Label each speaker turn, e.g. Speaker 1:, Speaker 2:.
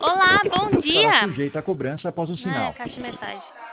Speaker 1: Olá, bom
Speaker 2: Estará
Speaker 1: dia!
Speaker 2: sujeita a cobrança após o
Speaker 1: Ah,
Speaker 2: sinal.
Speaker 1: caixa de mensagem.